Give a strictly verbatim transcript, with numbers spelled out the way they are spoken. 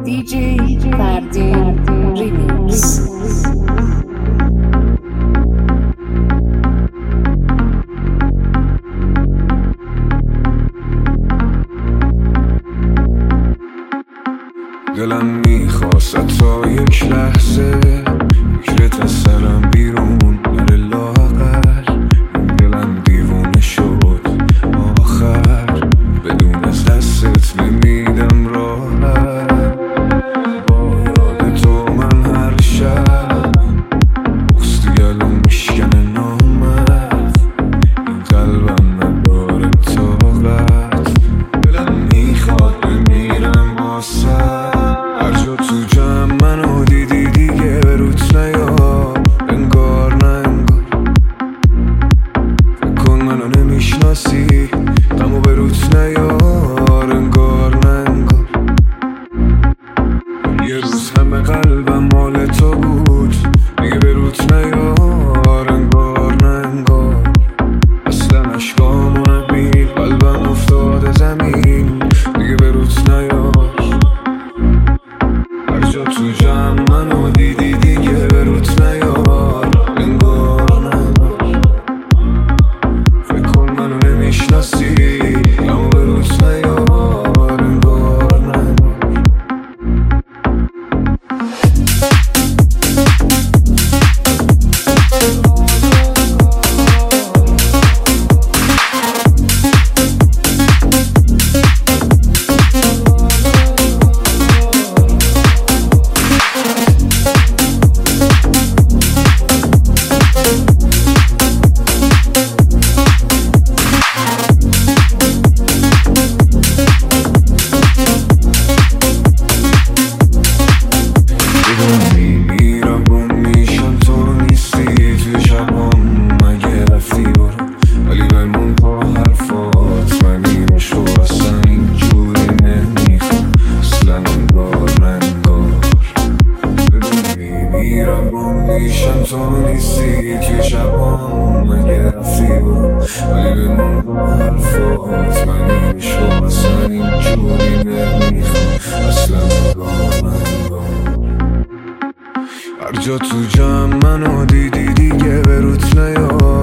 دی جی فردین ریمیکس. دلم میخواست تا یک لحظه فکرت از سرم بیرون نره لاغر. دلم دیوونه شد آخر، بدون از دستت نمیدم راحت. با یاد تو من هر شب بغض تو گلوم میشکنه نامرد. این قلبم نداره طاقت، دلم میخواد بمیرم واسه. هر جا تو جمع منو دیدی دیگه بروت نیار، انگار نه انگار. فکر کن منو نمیشناسی، غمو بروت نیار، انگار نه انگار. یه روز همه قلبم مال تو بود، دیگه بروت نیار، انگار نه انگار. اصلا عشقامو نبین، قلبم افتاده زمین، دیگه بروت نیار. هر جا تو جمع منو دیدی دیگه بروت نیار، انگار نه. فکر کن منو نمیشناسی، اما بروت نیار، انگار نه. میشم تو نیستی توی شبام، مگه رفتی برو ولی بمون با حرفات. من نمیشو اصلا اینجوری نمیخوام، اصلا نگاه نگاه. هر جا تو جمع منو دیدی دیگه بروت نیار،